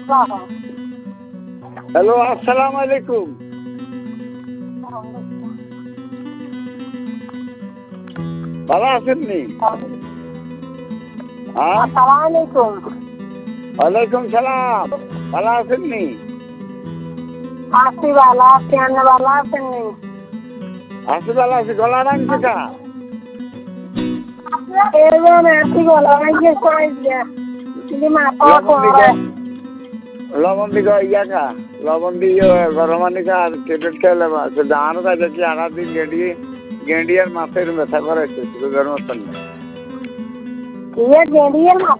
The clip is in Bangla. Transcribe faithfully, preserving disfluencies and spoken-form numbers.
হ্যালো, আসসালামু আলাইকুম। ভালো আছেননি? ওয়ালাইকুম সালাম। ভালো আছেননি? আছি ভালো আছি, আপনি ভালো আছেননি? আছি ভালো আছি। গলা ভাঙছে কা? লবণ দিকে ইয়া কা লবণ দিয়ে গরম দিকে আর টেবলেট খেলে জানো কাজে কি আনা দিন গেঁডি গেঁডি আর মাছের ব্যথা করাইছে শুধু গরম মতন গেঁডিয়ার